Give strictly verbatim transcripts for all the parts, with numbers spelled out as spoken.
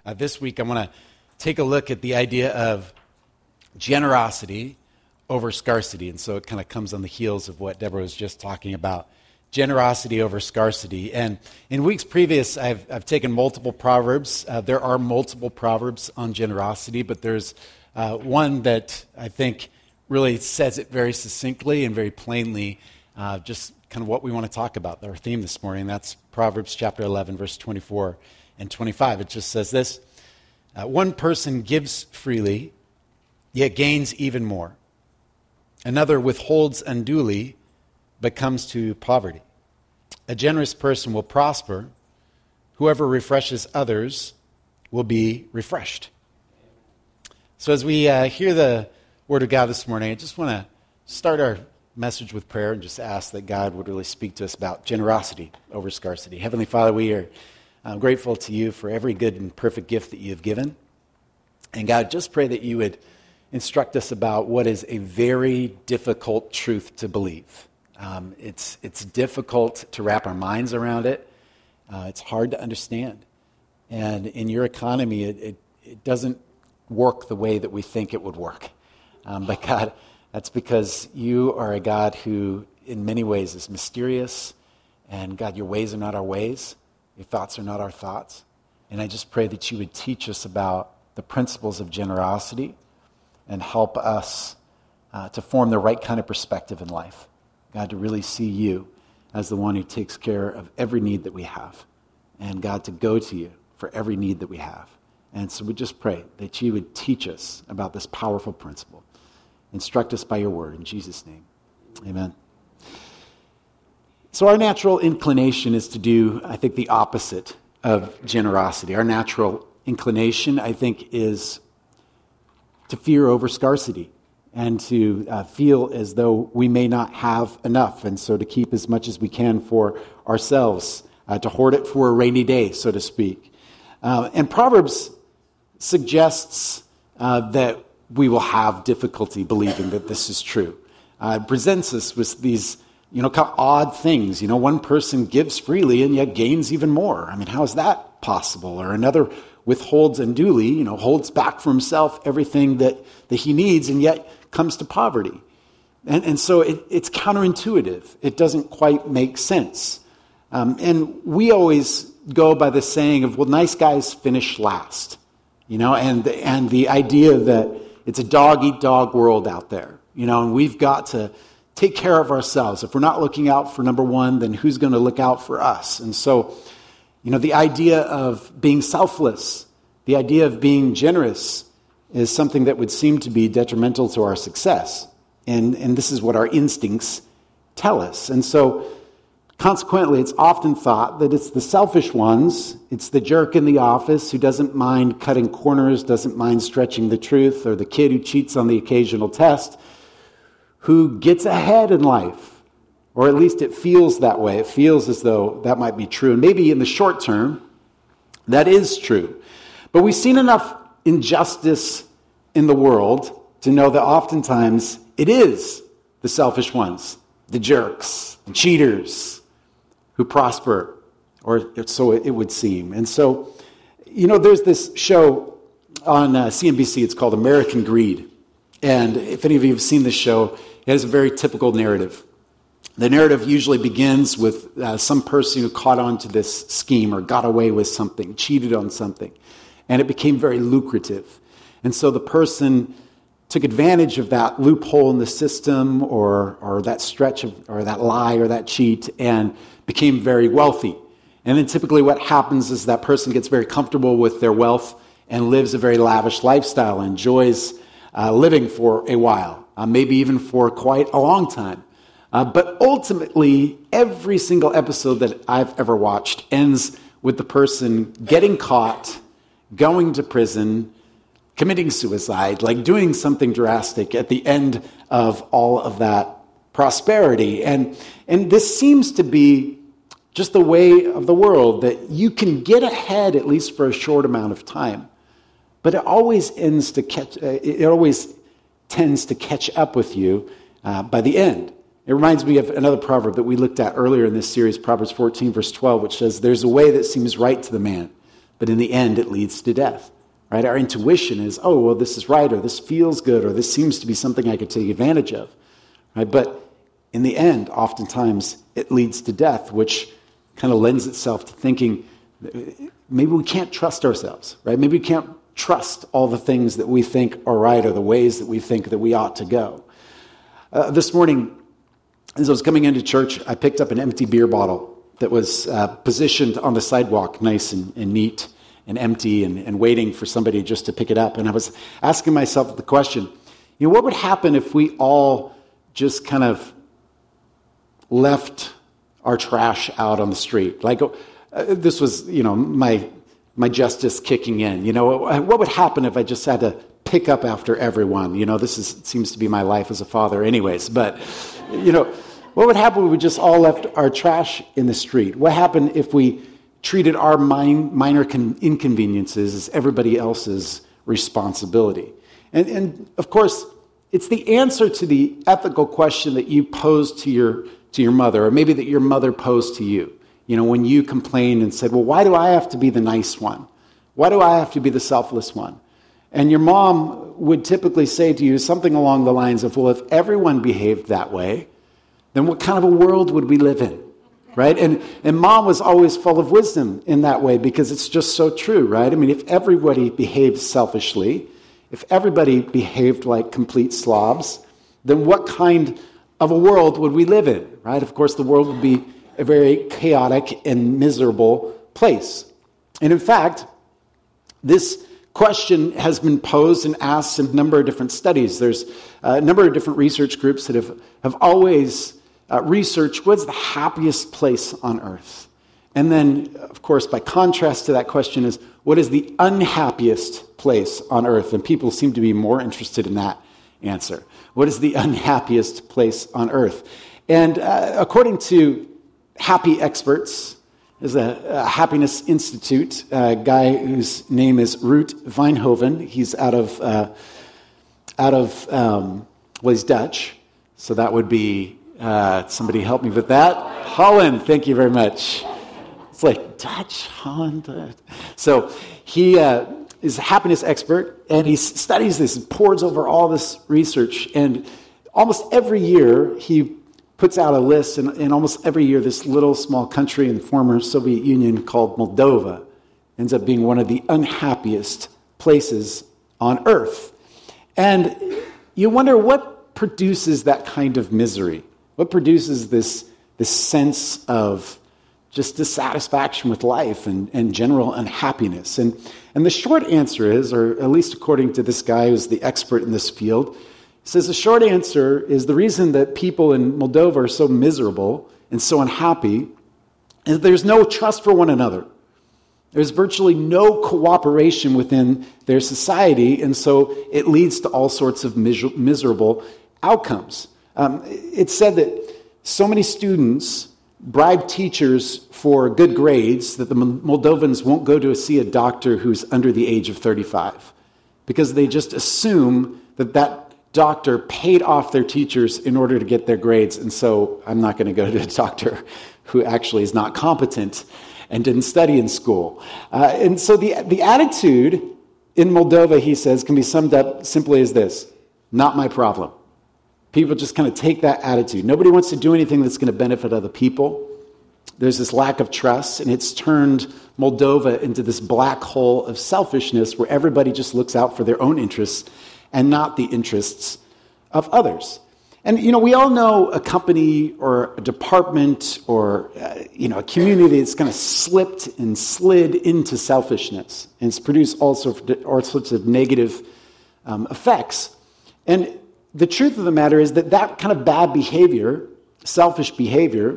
Uh, this week, I want to take a look at the idea of generosity over scarcity. And so it kind of comes on the heels of what Deborah was just talking about. Generosity over scarcity. And in weeks previous, I've, I've taken multiple proverbs. Uh, there are multiple proverbs on generosity, but there's uh, one that I think really says it very succinctly and very plainly, uh, just kind of what we want to talk about, our theme this morning. That's Proverbs chapter eleven, verse twenty-four and twenty-five. It just says this: uh, one person gives freely, yet gains even more. Another withholds unduly, but comes to poverty. A generous person will prosper. Whoever refreshes others will be refreshed. So as we uh, hear the Word of God this morning, I just want to start our message with prayer and just ask that God would really speak to us about generosity over scarcity. Heavenly Father, we are uh, grateful to you for every good and perfect gift that you have given. And God, just pray that you would instruct us about what is a very difficult truth to believe. Um, it's it's difficult to wrap our minds around it. Uh, it's hard to understand. And in your economy, it, it, it doesn't work the way that we think it would work. Um, but God, that's because you are a God who in many ways is mysterious. And God, your ways are not our ways. Your thoughts are not our thoughts. And I just pray that you would teach us about the principles of generosity and help us uh, to form the right kind of perspective in life. God, to really see you as the one who takes care of every need that we have. And God, to go to you for every need that we have. And so we just pray that you would teach us about this powerful principle. Instruct us by your word. In Jesus' name, amen. So our natural inclination is to do, I think, the opposite of generosity. Our natural inclination, I think, is to fear over scarcity and to uh, feel as though we may not have enough, and so to keep as much as we can for ourselves, uh, to hoard it for a rainy day, so to speak. Uh, and Proverbs suggests uh, that we will have difficulty believing that this is true. Uh, it presents us with these, you know, kind of odd things. You know, one person gives freely and yet gains even more. I mean, how is that possible? Or another withholds unduly, you know, holds back for himself everything that, that he needs and yet comes to poverty. And, and so it, it's counterintuitive. It doesn't quite make sense. Um, and we always go by the saying of, well, nice guys finish last. You know, and, and the idea that it's a dog-eat-dog world out there. You know, and we've got to take care of ourselves. If we're not looking out for number one, then who's going to look out for us? And so, you know, the idea of being selfless, the idea of being generous is something that would seem to be detrimental to our success. And, and this is what our instincts tell us. And so, consequently, it's often thought that it's the selfish ones, it's the jerk in the office who doesn't mind cutting corners, doesn't mind stretching the truth, or the kid who cheats on the occasional test, who gets ahead in life. Or at least it feels that way. It feels as though that might be true. And maybe in the short term, that is true. But we've seen enough injustice in the world to know that oftentimes it is the selfish ones, the jerks, the cheaters, who prosper, or so it would seem. And so, you know, there's this show on uh, C N B C. It's called American Greed. And if any of you have seen this show, it has a very typical narrative. The narrative usually begins with uh, some person who caught on to this scheme or got away with something, cheated on something, and it became very lucrative. And so the person took advantage of that loophole in the system or or that stretch of, or that lie or that cheat and became very wealthy. And then typically what happens is that person gets very comfortable with their wealth and lives a very lavish lifestyle, enjoys uh, living for a while, uh, maybe even for quite a long time. Uh, but ultimately, every single episode that I've ever watched ends with the person getting caught, going to prison, committing suicide, like doing something drastic at the end of all of that prosperity. And, and this seems to be just the way of the world, that you can get ahead at least for a short amount of time. But it always ends to catch, uh, it always tends to catch up with you uh, by the end. It reminds me of another proverb that we looked at earlier in this series, Proverbs fourteen, verse twelve, which says, "There's a way that seems right to the man, but but in the end, it leads to death. Right? Our intuition is, oh, well, this is right, or this feels good, or this seems to be something I could take advantage of. Right? But in the end, oftentimes, it leads to death, which kind of lends itself to thinking maybe we can't trust ourselves, right? Maybe we can't trust all the things that we think are right or the ways that we think that we ought to go. Uh, this morning, as I was coming into church, I picked up an empty beer bottle that was uh, positioned on the sidewalk, nice and, and neat and empty, and, and waiting for somebody just to pick it up. And I was asking myself the question, you know, what would happen if we all just kind of left our trash out on the street? Like, uh, this was, you know, my my justice kicking in. You know, what would happen if I just had to pick up after everyone? You know, this is seems to be my life as a father anyways. But, you know, what would happen if we just all left our trash in the street? What happened if we treated our minor inconveniences as everybody else's responsibility? And, and of course, it's the answer to the ethical question that you posed to your to your mother, or maybe that your mother posed to you. You know, when you complained and said, well, why do I have to be the nice one? Why do I have to be the selfless one? And your mom would typically say to you something along the lines of, well, if everyone behaved that way, then what kind of a world would we live in? Right? And and mom was always full of wisdom in that way, because it's just so true, right? I mean, if everybody behaved selfishly, if everybody behaved like complete slobs, then what kind of a world would we live in, right? Of course, the world would be a very chaotic and miserable place. And in fact, this question has been posed and asked in a number of different studies. There's a number of different research groups that have, have always uh, researched what's the happiest place on earth. And then, of course, by contrast to that question is, what is the unhappiest place on earth? And people seem to be more interested in that answer. What is the unhappiest place on earth? And uh, according to happy experts, there's a, a Happiness Institute, a guy whose name is Ruud Veenhoven. He's out of, uh, out of um, well, he's Dutch, so that would be, uh, somebody help me with that. Holland, thank you very much. It's like Dutch, Holland. Uh, so he uh, is a happiness expert, and he studies this and pores over all this research. And almost every year, he puts out a list, and, and almost every year, this little small country in the former Soviet Union called Moldova ends up being one of the unhappiest places on earth. And you wonder, what produces that kind of misery? What produces this, this sense of just dissatisfaction with life and, and general unhappiness? And, and the short answer is, or at least according to this guy who's the expert in this field, he says the short answer is the reason that people in Moldova are so miserable and so unhappy is there's no trust for one another. There's virtually no cooperation within their society, and so it leads to all sorts of mis- miserable outcomes. Um, it's said that so many students bribe teachers for good grades that the Moldovans won't go to see a doctor who's under the age of thirty-five, because they just assume that that doctor paid off their teachers in order to get their grades, and so I'm not going to go to a doctor who actually is not competent and didn't study in school. Uh, and so the, the attitude in Moldova, he says, can be summed up simply as this: not my problem. People just kind of take that attitude. Nobody wants to do anything that's going to benefit other people. There's this lack of trust, and it's turned Moldova into this black hole of selfishness where everybody just looks out for their own interests and not the interests of others. And, you know, we all know a company or a department or, uh, you know, a community that's kind of slipped and slid into selfishness, and it's produced all sorts of, all sorts of negative um, effects. And the truth of the matter is that that kind of bad behavior, selfish behavior,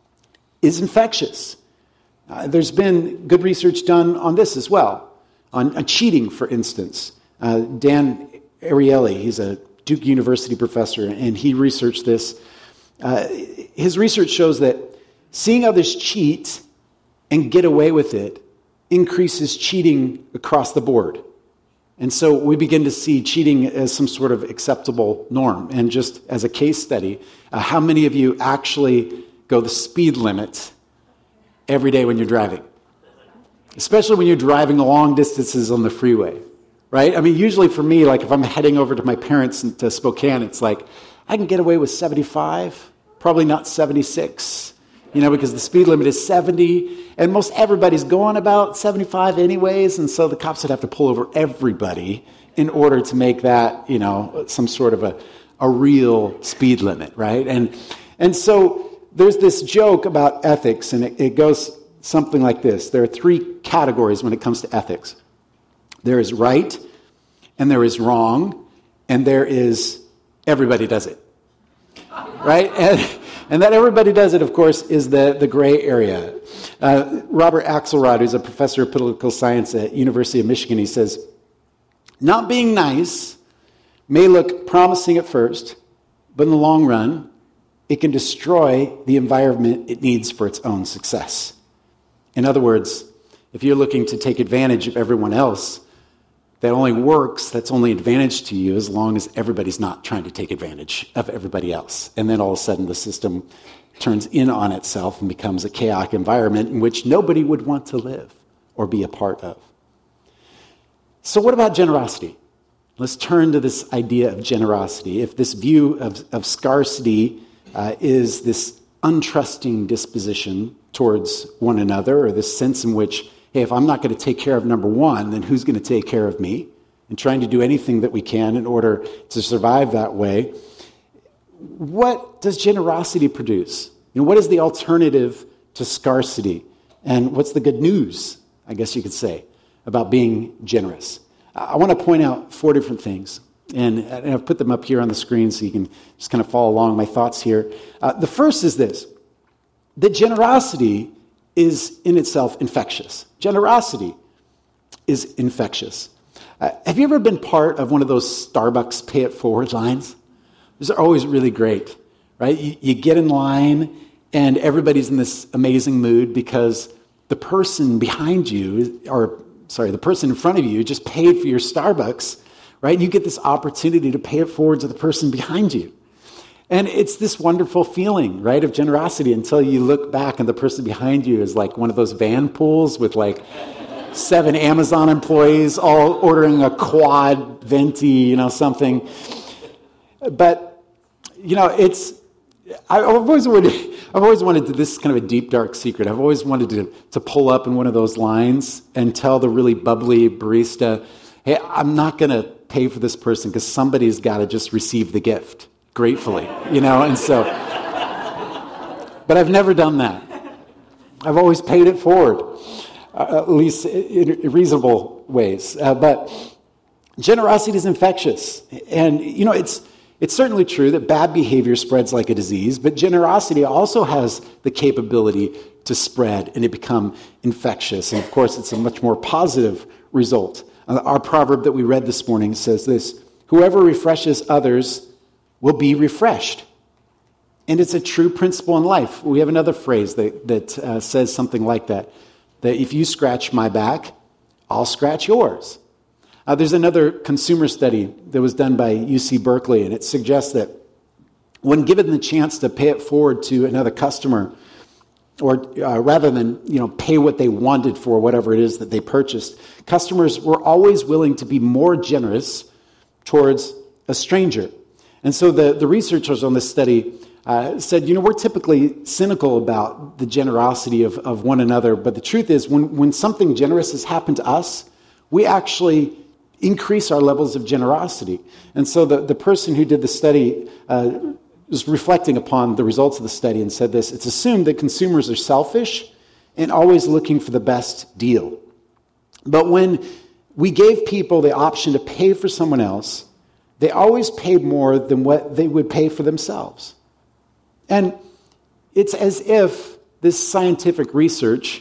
is infectious. Uh, there's been good research done on this as well, on, on cheating, for instance. Uh, Dan Ariely, he's a Duke University professor, and he researched this. Uh, his research shows that seeing others cheat and get away with it increases cheating across the board. And so we begin to see cheating as some sort of acceptable norm. And just as a case study, uh, how many of you actually go the speed limit every day when you're driving? especially when you're driving long distances on the freeway, right? I mean, usually for me, like if I'm heading over to my parents to Spokane, it's like, I can get away with seventy-five, probably not seventy-six, you know, because the speed limit is seventy, and most everybody's going about seventy-five anyways, and so the cops would have to pull over everybody in order to make that, you know, some sort of a, a real speed limit, right? And and so there's this joke about ethics, and it, it goes something like this. There are three categories when it comes to ethics. There is right, and there is wrong, and there is everybody does it, right? And, and that everybody does it, of course, is the, the gray area. Uh, Robert Axelrod, who's a professor of political science at University of Michigan, he says, not being nice may look promising at first, but in the long run, it can destroy the environment it needs for its own success. In other words, if you're looking to take advantage of everyone else, that only works, that's only advantage to you as long as everybody's not trying to take advantage of everybody else. And then all of a sudden the system turns in on itself and becomes a chaotic environment in which nobody would want to live or be a part of. So what about generosity? Let's turn to this idea of generosity. If this view of, of scarcity uh, is this untrusting disposition towards one another, or this sense in which, hey, if I'm not going to take care of number one, then who's going to take care of me? And trying to do anything that we can in order to survive that way. What does generosity produce? You know, what is the alternative to scarcity? And what's the good news, I guess you could say, about being generous? I want to point out four different things. And I've put them up here on the screen so you can just kind of follow along my thoughts here. Uh, the first is this, that generosity is in itself infectious. Generosity is infectious. Uh, have you ever been part of one of those Starbucks pay it forward lines? Those are always really great, right? You, you get in line and everybody's in this amazing mood because the person behind you, or sorry, the person in front of you just paid for your Starbucks, right? And you get this opportunity to pay it forward to the person behind you. And it's this wonderful feeling, right, of generosity until you look back and the person behind you is like one of those van pools with like seven Amazon employees all ordering a quad venti, you know, something. But, you know, it's, I've always wanted, I've always wanted to, this is kind of a deep, dark secret. I've always wanted to, to pull up in one of those lines and tell the really bubbly barista, hey, I'm not going to pay for this person because somebody's got to just receive the gift gratefully, you know, and so, but I've never done that. I've always paid it forward, uh, at least in, in reasonable ways. Uh, but generosity is infectious. And, you know, it's it's certainly true that bad behavior spreads like a disease, but generosity also has the capability to spread and to become infectious. And, of course, it's a much more positive result. Uh, our proverb that we read this morning says this, whoever refreshes others will be refreshed. And it's a true principle in life. We have another phrase that, that uh, says something like that, that if you scratch my back, I'll scratch yours. Uh, there's another consumer study that was done by U C Berkeley, and it suggests that when given the chance to pay it forward to another customer, or uh, rather than you know pay what they wanted for whatever it is that they purchased, customers were always willing to be more generous towards a stranger. And so the, the researchers on this study uh, said, you know, we're typically cynical about the generosity of, of one another, but the truth is when, when something generous has happened to us, we actually increase our levels of generosity. And so the, the person who did the study uh, was reflecting upon the results of the study and said this, it's assumed that consumers are selfish and always looking for the best deal. But when we gave people the option to pay for someone else, they always paid more than what they would pay for themselves. And it's as if this scientific research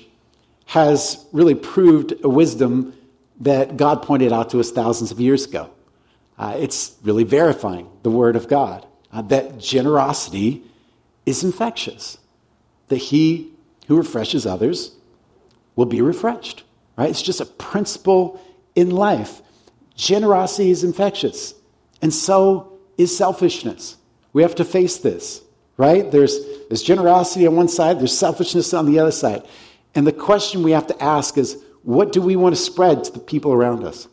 has really proved a wisdom that God pointed out to us thousands of years ago. Uh, it's really verifying the Word of God, uh, that generosity is infectious, that he who refreshes others will be refreshed. Right? It's just a principle in life. Generosity is infectious. And so is selfishness. We have to face this, right? There's, there's generosity on one side, there's selfishness on the other side. And the question we have to ask is, what do we want to spread to the people around us?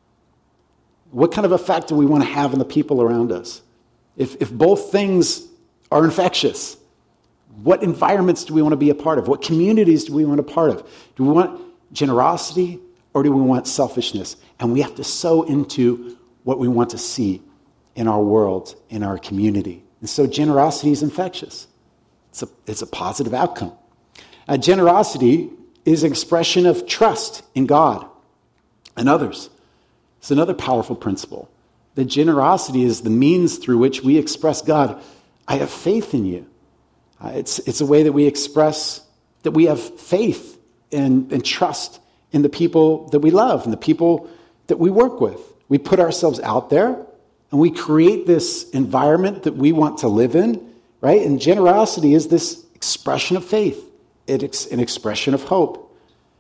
What kind of effect do we want to have on the people around us? If, if both things are infectious, what environments do we want to be a part of? What communities do we want a part of? Do we want generosity or do we want selfishness? And we have to sow into what we want to see in our world, in our community. And so generosity is infectious. It's a, it's a positive outcome. Uh, generosity is an expression of trust in God and others. It's another powerful principle. That generosity is the means through which we express, God, I have faith in you. Uh, it's, it's a way that we express that we have faith and, and trust in the people that we love and the people that we work with. We put ourselves out there and we create this environment that we want to live in, right? And generosity is this expression of faith. It's an expression of hope.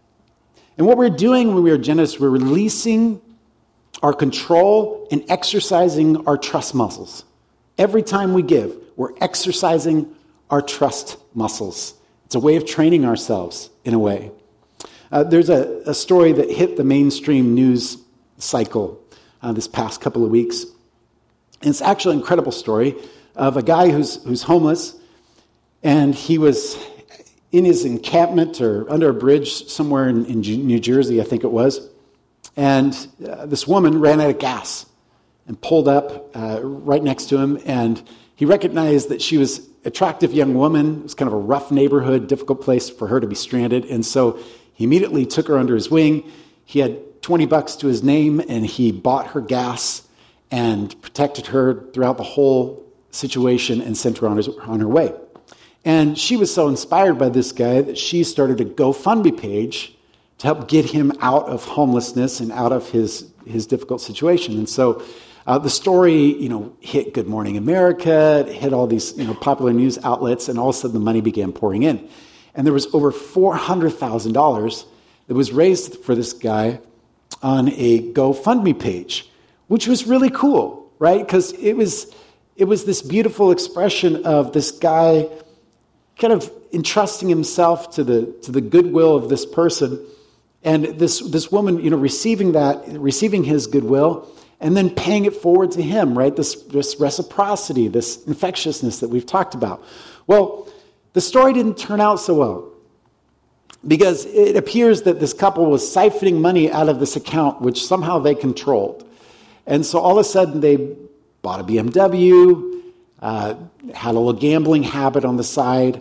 And what we're doing when we are generous, we're releasing our control and exercising our trust muscles. Every time we give, we're exercising our trust muscles. It's a way of training ourselves in a way. Uh, there's a, a story that hit the mainstream news cycle uh, this past couple of weeks. And it's actually an incredible story of a guy who's who's homeless, and he was in his encampment or under a bridge somewhere in, in New Jersey, I think it was, and uh, this woman ran out of gas and pulled up uh, right next to him, and he recognized that she was an attractive young woman. It was kind of a rough neighborhood, difficult place for her to be stranded, and so he immediately took her under his wing. He had twenty bucks to his name, and he bought her gas and protected her throughout the whole situation and sent her on, his, on her way. And she was so inspired by this guy that she started a GoFundMe page to help get him out of homelessness and out of his, his difficult situation. And so uh, the story, you know, hit Good Morning America, it hit all these, you know, popular news outlets, and all of a sudden the money began pouring in. And there was over four hundred thousand dollars that was raised for this guy on a GoFundMe page, which was really cool, right? Because it was it was this beautiful expression of this guy kind of entrusting himself to the to the goodwill of this person, and this this woman, you know, receiving that, receiving his goodwill, and then paying it forward to him, right? This this reciprocity, this infectiousness that we've talked about. Well, the story didn't turn out so well, because it appears that this couple was siphoning money out of this account, which somehow they controlled. And so all of a sudden they bought a B M W, uh, had a little gambling habit on the side,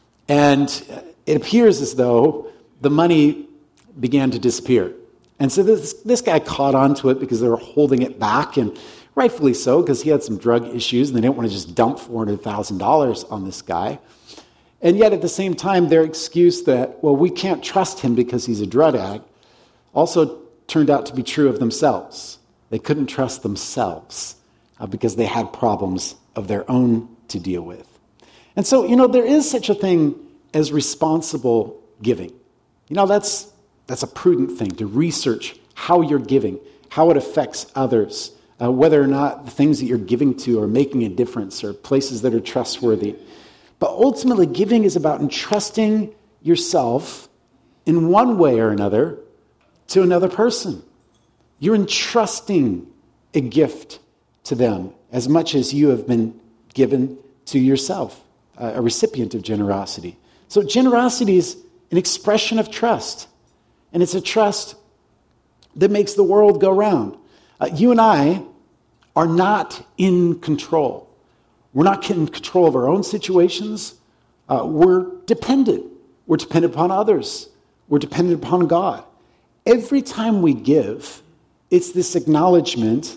and it appears as though the money began to disappear. And so this, this guy caught on to it because they were holding it back, and rightfully so, because he had some drug issues, and they didn't want to just dump four hundred thousand dollars on this guy. And yet at the same time, their excuse that, well, we can't trust him because he's a drug addict, also turned out to be true of themselves. They couldn't trust themselves uh, because they had problems of their own to deal with. And so, you know, there is such a thing as responsible giving. You know, that's that's a prudent thing, to research how you're giving, how it affects others, uh, whether or not the things that you're giving to are making a difference or places that are trustworthy. But ultimately, giving is about entrusting yourself in one way or another to another person. You're entrusting a gift to them as much as you have been given to yourself, a recipient of generosity. So generosity is an expression of trust, and it's a trust that makes the world go round. Uh, you and I are not in control. We're not in control of our own situations. Uh, we're dependent. We're dependent upon others. We're dependent upon God. Every time we give, it's this acknowledgement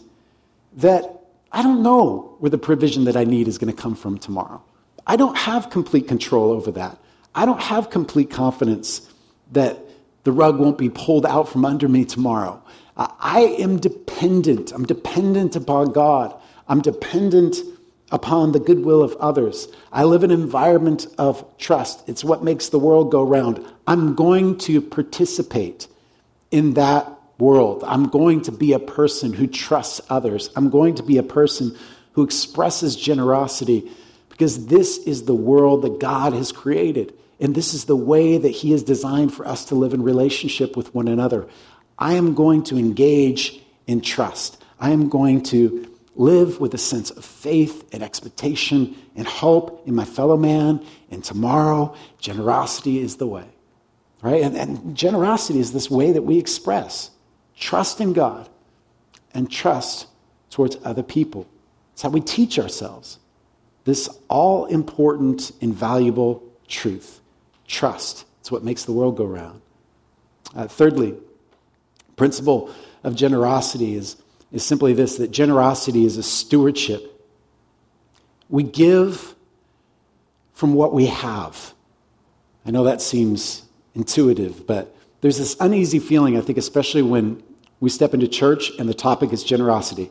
that I don't know where the provision that I need is going to come from tomorrow. I don't have complete control over that. I don't have complete confidence that the rug won't be pulled out from under me tomorrow. Uh, I am dependent. I'm dependent upon God. I'm dependent upon the goodwill of others. I live in an environment of trust. It's what makes the world go round. I'm going to participate in that world. I'm going to be a person who trusts others. I'm going to be a person who expresses generosity, because this is the world that God has created. And this is the way that he has designed for us to live in relationship with one another. I am going to engage in trust. I am going to live with a sense of faith and expectation and hope in my fellow man. And tomorrow, generosity is the way. Right? And, and generosity is this way that we express trust in God and trust towards other people. It's how we teach ourselves this all-important, invaluable truth. Trust. It's what makes the world go round. Uh, thirdly, principle of generosity is, is simply this, that generosity is a stewardship. We give from what we have. I know that seems intuitive, but there's this uneasy feeling, I think, especially when we step into church and the topic is generosity.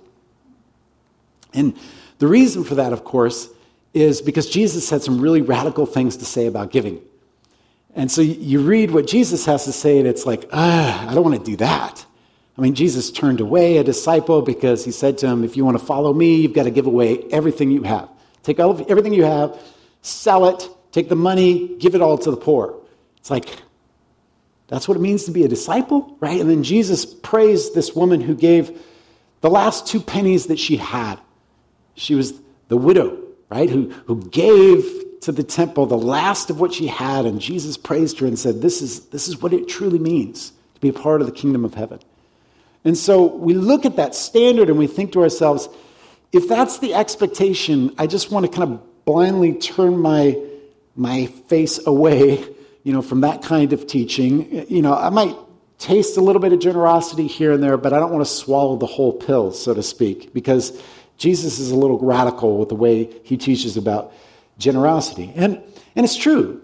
And the reason for that, of course, is because Jesus had some really radical things to say about giving. And so you read what Jesus has to say, and it's like, ah, I don't want to do that. I mean, Jesus turned away a disciple because he said to him, if you want to follow me, you've got to give away everything you have. Take all of, everything you have, sell it, take the money, give it all to the poor. It's like, that's what it means to be a disciple, right? And then Jesus praised this woman who gave the last two pennies that she had. She was the widow, right, who, who gave to the temple the last of what she had, and Jesus praised her and said, this is, this is what it truly means to be a part of the kingdom of heaven. And so we look at that standard and we think to ourselves, if that's the expectation, I just want to kind of blindly turn my, my face away, you know, from that kind of teaching. You know, I might taste a little bit of generosity here and there, but I don't want to swallow the whole pill, so to speak, because Jesus is a little radical with the way he teaches about generosity. And, and it's true.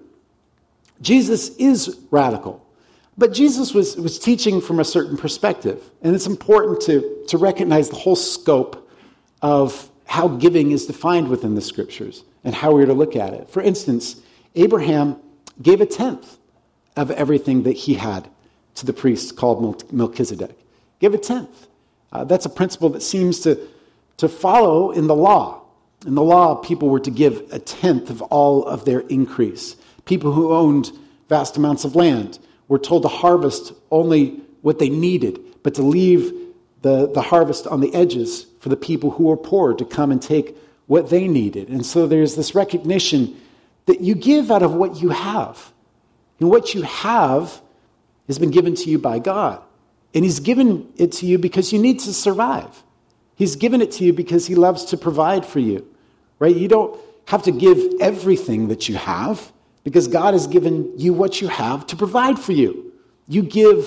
Jesus is radical. But Jesus was, was teaching from a certain perspective. And it's important to, to recognize the whole scope of how giving is defined within the scriptures and how we're to look at it. For instance, Abraham gave a tenth of everything that he had to the priest called Melchizedek. Give a tenth. Uh, that's a principle that seems to, to follow in the law. In the law, people were to give a tenth of all of their increase. People who owned vast amounts of land were told to harvest only what they needed, but to leave the, the harvest on the edges for the people who were poor to come and take what they needed. And so there's this recognition that you give out of what you have. And what you have has been given to you by God. And he's given it to you because you need to survive. He's given it to you because he loves to provide for you. Right? You don't have to give everything that you have because God has given you what you have to provide for you. You give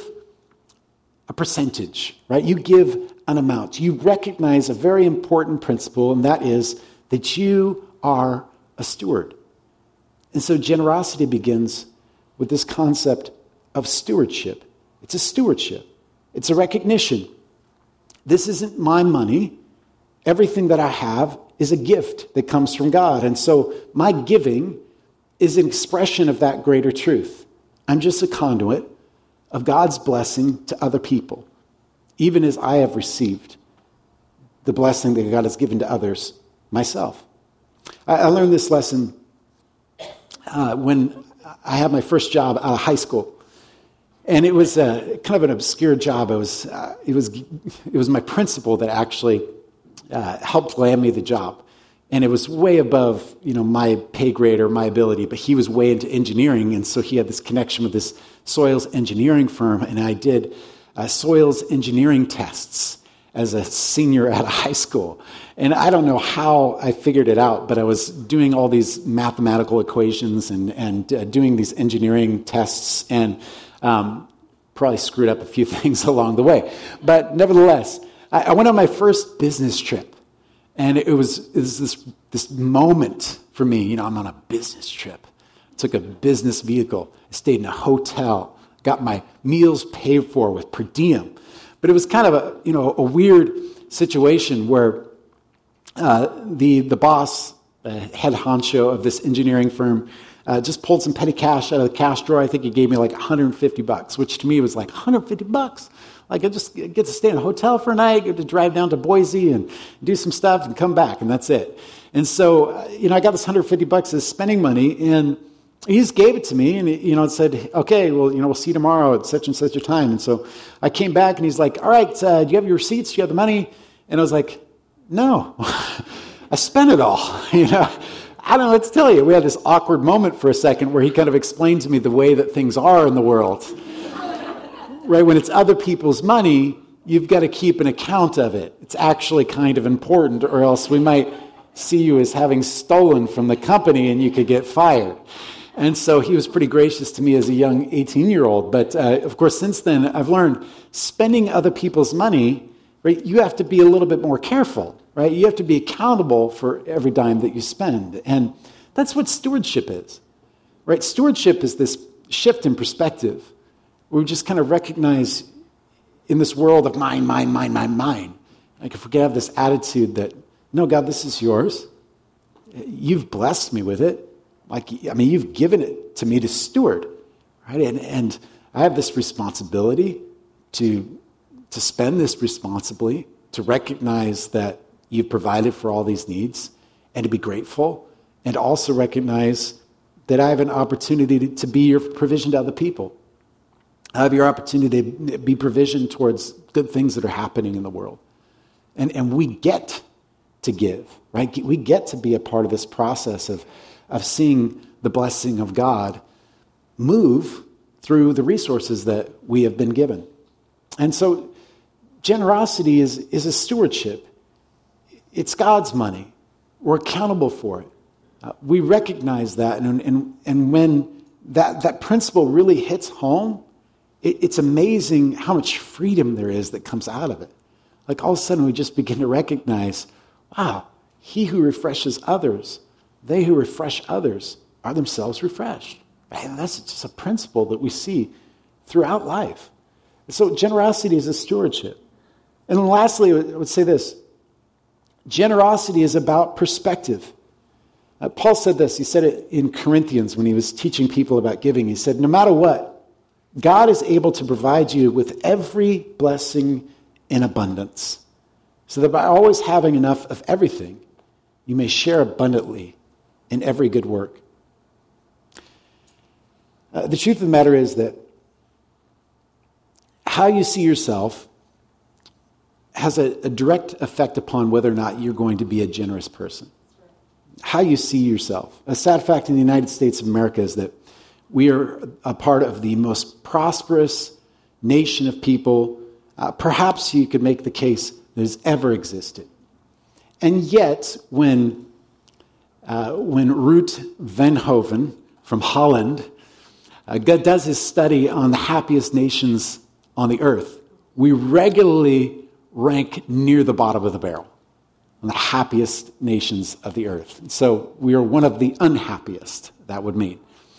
a percentage, right? You give an amount. You recognize a very important principle, and that is that you are a steward. And so generosity begins with this concept of stewardship. It's a stewardship. It's a recognition. This isn't my money. Everything that I have is a gift that comes from God. And so my giving is an expression of that greater truth. I'm just a conduit of God's blessing to other people, even as I have received the blessing that God has given to others myself. I, I learned this lesson uh, when I had my first job out of high school. And it was a, kind of an obscure job. It was, uh, it was, it was my principal that actually Uh, helped land me the job. And it was way above, you know, my pay grade or my ability, but he was way into engineering, and so he had this connection with this soils engineering firm, and I did uh, soils engineering tests as a senior out of high school. And I don't know how I figured it out, but I was doing all these mathematical equations and, and uh, doing these engineering tests, and um, probably screwed up a few things along the way. But nevertheless, I went on my first business trip, and it was, it was this, this moment for me. You know, I'm on a business trip. I took a business vehicle. I stayed in a hotel, got my meals paid for with per diem. But it was kind of a, you know, a weird situation where uh, the, the boss, uh, head honcho of this engineering firm, uh, just pulled some petty cash out of the cash drawer. I think he gave me like one hundred fifty bucks, which to me was like one hundred fifty bucks. Like, I just get to stay in a hotel for a night, get to drive down to Boise and do some stuff and come back, and that's it. And so, you know, I got this one hundred fifty bucks as spending money, and he just gave it to me, and, you know, it said, okay, well, you know, we'll see you tomorrow at such and such a time. And so I came back, and he's like, all right, uh, do you have your receipts? Do you have the money? And I was like, no, I spent it all. You know, I don't know what to tell you. We had this awkward moment for a second where he kind of explained to me the way that things are in the world. Right? When it's other people's money, you've got to keep an account of it. It's actually kind of important, or else we might see you as having stolen from the company and you could get fired. And so he was pretty gracious to me as a young eighteen-year-old. But, uh, of course, since then, I've learned spending other people's money, right, you have to be a little bit more careful, right? You have to be accountable for every dime that you spend. And that's what stewardship is, right? Stewardship is this shift in perspective where we just kind of recognize in this world of mine, mine, mine, mine, mine, like if we could have this attitude that, no, God, this is yours. You've blessed me with it. Like, I mean, you've given it to me to steward, right? And and I have this responsibility to to spend this responsibly, to recognize that you've provided for all these needs, and to be grateful, and also recognize that I have an opportunity to, to be your provision to other people. I have your opportunity to be provision towards good things that are happening in the world. And and we get to give, right? We get to be a part of this process of of seeing the blessing of God move through the resources that we have been given. And so generosity is, is a stewardship. It's God's money. We're accountable for it. Uh, we recognize that, and, and, and when that, that principle really hits home, it, it's amazing how much freedom there is that comes out of it. Like all of a sudden we just begin to recognize, wow, he who refreshes others, they who refresh others are themselves refreshed. And that's just a principle that we see throughout life. So generosity is a stewardship. And then lastly, I would say this. Generosity is about perspective. Uh, Paul said this. He said it in Corinthians when he was teaching people about giving. He said, no matter what, God is able to provide you with every blessing in abundance, so that by always having enough of everything, you may share abundantly in every good work. Uh, the truth of the matter is that how you see yourself has a, a direct effect upon whether or not you're going to be a generous person. How you see yourself. A sad fact in the United States of America is that we are a part of the most prosperous nation of people, uh, perhaps you could make the case, that has ever existed. And yet, when Uh, when Ruud Venhoven from Holland uh, does his study on the happiest nations on the earth, we regularly rank near the bottom of the barrel on the happiest nations of the earth. So we are one of the unhappiest, that would mean.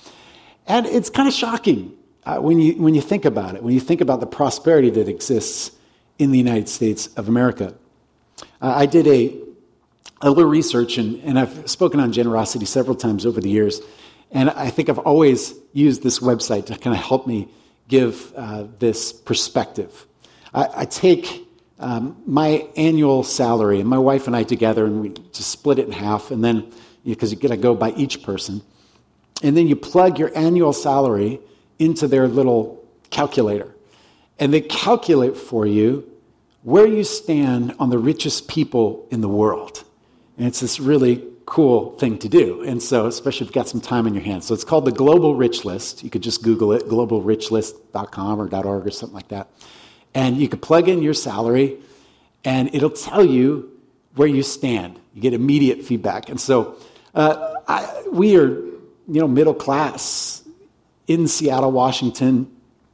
And it's kind of shocking uh, when you when you think about it, when you think about the prosperity that exists in the United States of America. Uh, I did a a little research, and, and I've spoken on generosity several times over the years, and I think I've always used this website to kind of help me give uh, this perspective. I, I take um, my annual salary, and my wife and I together, and we just split it in half, and then, because you, you got to go by each person, and then you plug your annual salary into their little calculator, and they calculate for you where you stand on the richest people in the world. And it's this really cool thing to do. And so, especially if you've got some time on your hands. So it's called the Global Rich List. You could just Google it, global rich list dot com or .org or something like that. And you could plug in your salary, and it'll tell you where you stand. You get immediate feedback. And so uh, I, we are, you know, middle class in Seattle, Washington.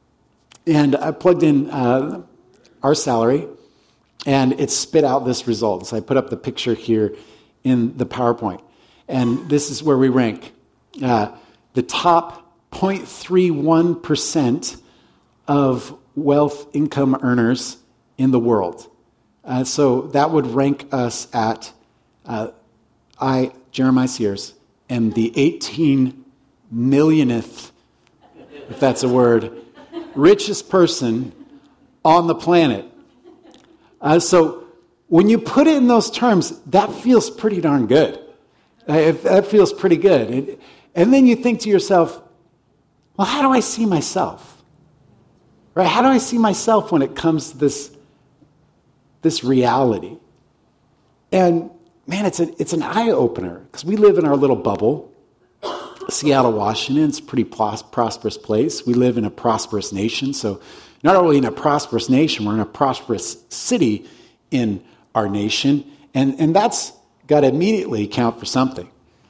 And I plugged in uh, our salary, and it spit out this result. So I put up the picture here in the PowerPoint. And this is where we rank. Uh, the top zero point three one percent of wealth income earners in the world. Uh, so that would rank us at, uh, I, Jeremiah Sears, am the eighteen millionth, if that's a word, richest person on the planet. Uh, so when you put it in those terms, that feels pretty darn good. Uh, it, that feels pretty good. It, And then you think to yourself, well, how do I see myself? Right? How do I see myself when it comes to this, this reality? And man, it's, a, it's an eye-opener because we live in our little bubble. Seattle, Washington, it's a pretty pros- prosperous place. We live in a prosperous nation. So not only in a prosperous nation, we're in a prosperous city in our nation. And, and that's got to immediately count for something.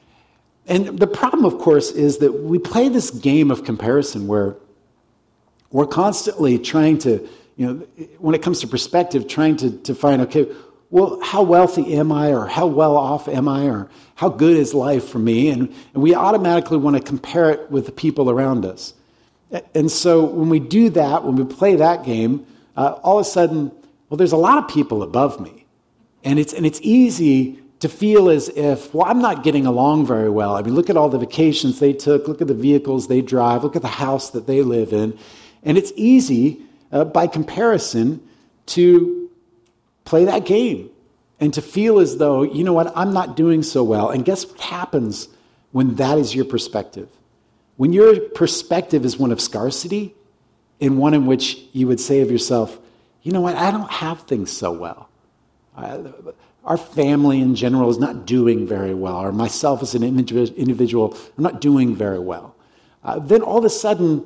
And the problem, of course, is that we play this game of comparison where we're constantly trying to, you know, when it comes to perspective, trying to, to find, okay, well, how wealthy am I, or how well off am I, or how good is life for me? And, and we automatically want to compare it with the people around us. And so when we do that, when we play that game, uh, all of a sudden, well, there's a lot of people above me. And it's and it's easy to feel as if, well, I'm not getting along very well. I mean, look at all the vacations they took, look at the vehicles they drive, look at the house that they live in. And it's easy, uh, by comparison, to play that game and to feel as though, you know what, I'm not doing so well. And guess what happens when that is your perspective? When your perspective is one of scarcity and one in which you would say of yourself, you know what, I don't have things so well. I, our family in general is not doing very well, or myself as an individual, I'm not doing very well. Uh, then all of a sudden,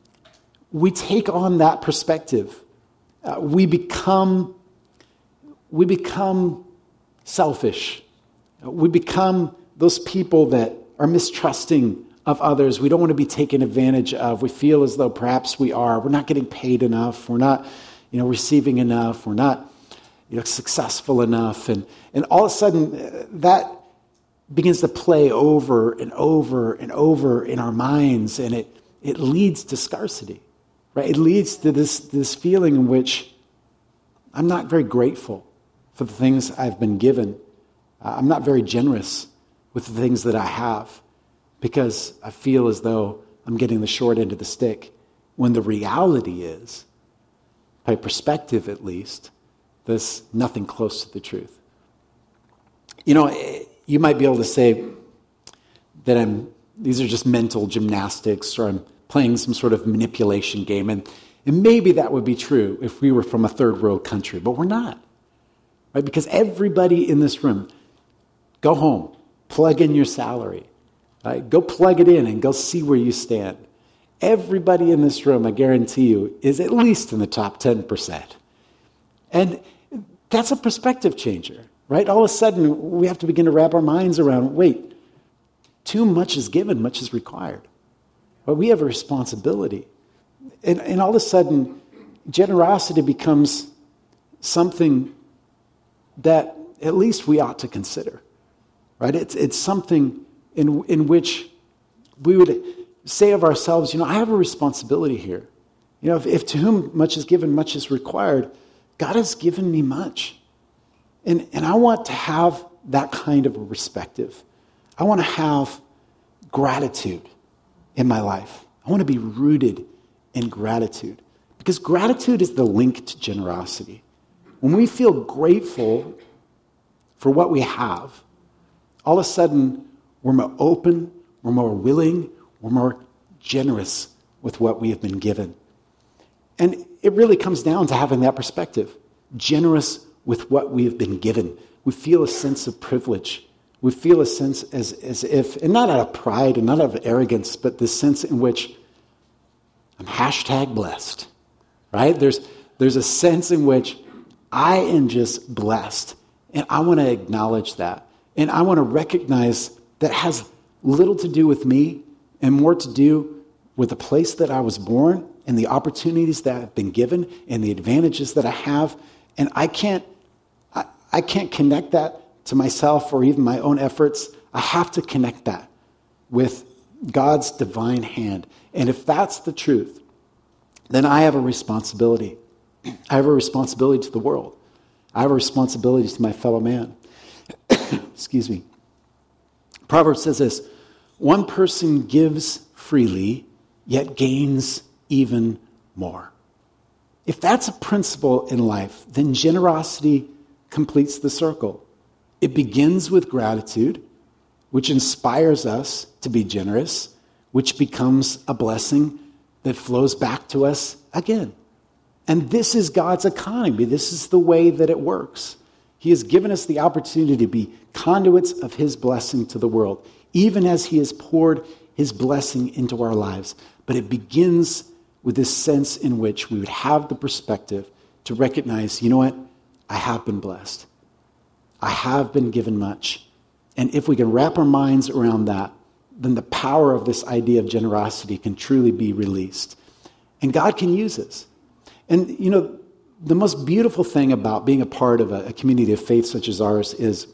we take on that perspective. Uh, we become We become selfish. We become those people that are mistrusting of others. We don't want to be taken advantage of. We feel as though perhaps we are. We're not getting paid enough. We're not, you know, receiving enough. We're not, you know, successful enough. And, and all of a sudden, uh, that begins to play over and over and over in our minds, and it, it leads to scarcity, right? It leads to this, this feeling in which I'm not very grateful for the things I've been given. Uh, I'm not very generous with the things that I have because I feel as though I'm getting the short end of the stick, when the reality is, by perspective at least, there's nothing close to the truth. You know, you might be able to say that I'm, these are just mental gymnastics, or I'm playing some sort of manipulation game, and, and maybe that would be true if we were from a third world country, but we're not. Right? Because everybody in this room, go home, plug in your salary. Right? Go plug it in and go see where you stand. Everybody in this room, I guarantee you, is at least in the top ten percent. And that's a perspective changer, right? All of a sudden, we have to begin to wrap our minds around, wait, too much is given, much is required. But we have a responsibility. And, and all of a sudden, generosity becomes something that at least we ought to consider, right? It's it's something in in which we would say of ourselves, you know, I have a responsibility here. You know, if, if to whom much is given, much is required, God has given me much. And, and I want to have that kind of a perspective. I want to have gratitude in my life. I want to be rooted in gratitude, because gratitude is the link to generosity. When we feel grateful for what we have, all of a sudden we're more open, we're more willing, we're more generous with what we have been given. And it really comes down to having that perspective, generous with what we have been given. We feel a sense of privilege. We feel a sense as, as if, and not out of pride and not out of arrogance, but this sense in which I'm hashtag blessed, right? There's, there's a sense in which I am just blessed, and I want to acknowledge that. And I want to recognize that it has little to do with me and more to do with the place that I was born and the opportunities that I've been given and the advantages that I have. And I can't, I, I can't connect that to myself or even my own efforts. I have to connect that with God's divine hand. And if that's the truth, then I have a responsibility. I have a responsibility to the world. I have a responsibility to my fellow man. Excuse me. Proverbs says this: one person gives freely, yet gains even more. If that's a principle in life, then generosity completes the circle. It begins with gratitude, which inspires us to be generous, which becomes a blessing that flows back to us again. And this is God's economy. This is the way that it works. He has given us the opportunity to be conduits of his blessing to the world, even as he has poured his blessing into our lives. But it begins with this sense in which we would have the perspective to recognize, you know what? I have been blessed. I have been given much. And if we can wrap our minds around that, then the power of this idea of generosity can truly be released. And God can use us. And, you know, the most beautiful thing about being a part of a, a community of faith such as ours is,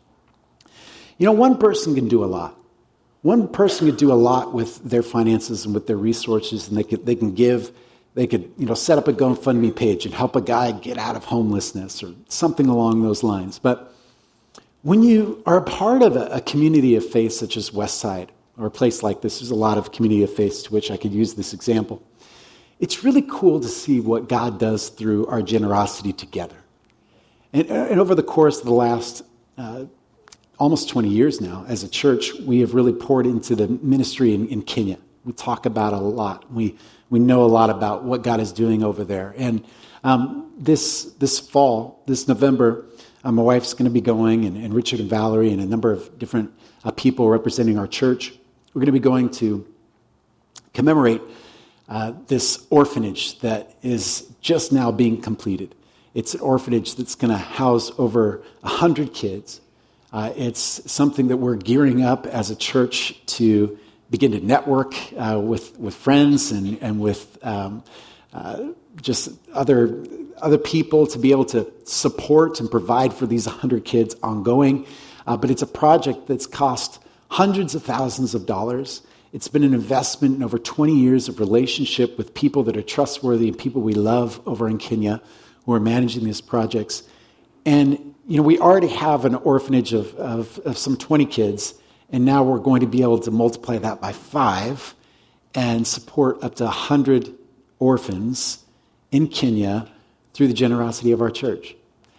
you know, one person can do a lot. One person could do a lot with their finances and with their resources, and they could they can give, they could, you know, set up a GoFundMe page and help a guy get out of homelessness or something along those lines. But when you are a part of a, a community of faith such as Westside, or a place like this, there's a lot of community of faith to which I could use this example. It's really cool to see what God does through our generosity together. And, and over the course of the last uh, almost twenty years now, as a church, we have really poured into the ministry in, in Kenya. We talk about it a lot. We we know a lot about what God is doing over there. And um, this this fall, this November, uh, my wife's going to be going, and, and Richard and Valerie and a number of different uh, people representing our church. We're going to be going to commemorate uh, this orphanage that is just now being completed. It's an orphanage that's going to house over one hundred kids. Uh, it's something that we're gearing up as a church to begin to network uh, with with friends and and with um, uh, just other other people to be able to support and provide for these one hundred kids ongoing. Uh, but it's a project that's cost hundreds of thousands of dollars. It's been an investment in over twenty years of relationship with people that are trustworthy and people we love over in Kenya who are managing these projects. And you know, we already have an orphanage of, of, of some twenty kids, and now we're going to be able to multiply that by five and support up to one hundred orphans in Kenya through the generosity of our church.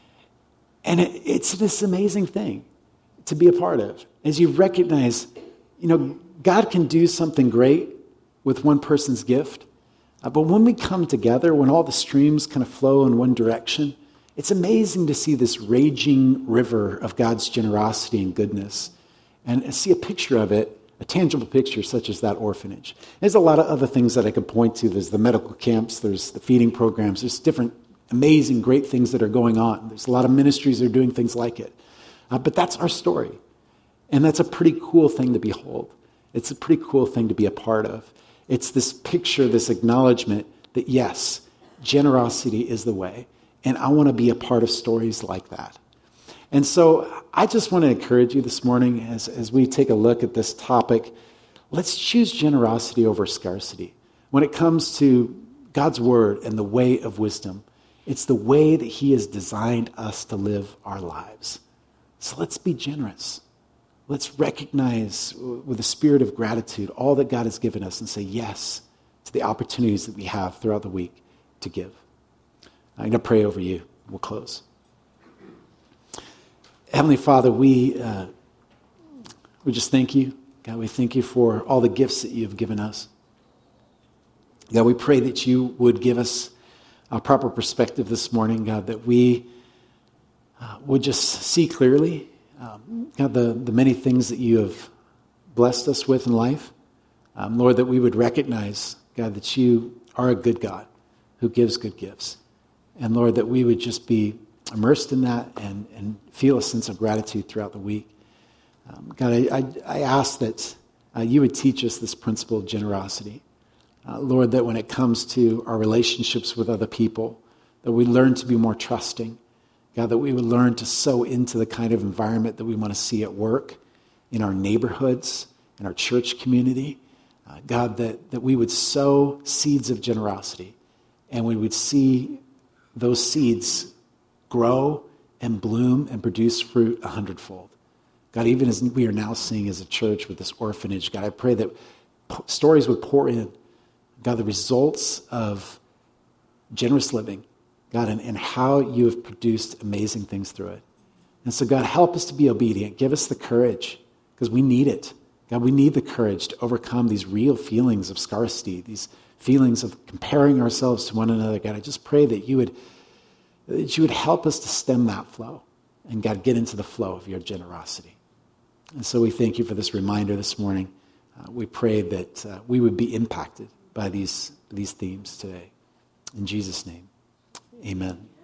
And it, it's this amazing thing to be a part of. As you recognize, you know, God can do something great with one person's gift, uh, but when we come together, when all the streams kind of flow in one direction, it's amazing to see this raging river of God's generosity and goodness, and see a picture of it, a tangible picture such as that orphanage. There's a lot of other things that I could point to. There's the medical camps, there's the feeding programs, there's different amazing, great things that are going on. There's a lot of ministries that are doing things like it. Uh, but that's our story, and that's a pretty cool thing to behold. It's a pretty cool thing to be a part of. It's this picture, this acknowledgement that, yes, generosity is the way. And I want to be a part of stories like that. And so I just want to encourage you this morning as, as we take a look at this topic, let's choose generosity over scarcity. When it comes to God's word and the way of wisdom, it's the way that he has designed us to live our lives. So let's be generous. Let's recognize with a spirit of gratitude all that God has given us and say yes to the opportunities that we have throughout the week to give. I'm going to pray over you. We'll close. Heavenly Father, we uh, we just thank you. God, we thank you for all the gifts that you have given us. God, we pray that you would give us a proper perspective this morning, God, that we uh, would just see clearly, um, God, the, the many things that you have blessed us with in life. Um, Lord, that we would recognize, God, that you are a good God who gives good gifts. And Lord, that we would just be immersed in that and, and feel a sense of gratitude throughout the week. Um, God, I, I, I ask that uh, you would teach us this principle of generosity. Uh, Lord, that when it comes to our relationships with other people, that we learn to be more trusting. God, that we would learn to sow into the kind of environment that we want to see at work, in our neighborhoods, in our church community. Uh, God, that, that we would sow seeds of generosity, and we would see those seeds grow and bloom and produce fruit a hundredfold. God, even as we are now seeing as a church with this orphanage, God, I pray that stories would pour in. God, the results of generous living, God, and, and how you have produced amazing things through it. And so, God, help us to be obedient. Give us the courage, because we need it. God, we need the courage to overcome these real feelings of scarcity, these feelings of comparing ourselves to one another. God, I just pray that you would, that you would help us to stem that flow and, God, get into the flow of your generosity. And so we thank you for this reminder this morning. Uh, we pray that uh, we would be impacted by these, these themes today. In Jesus' name, amen.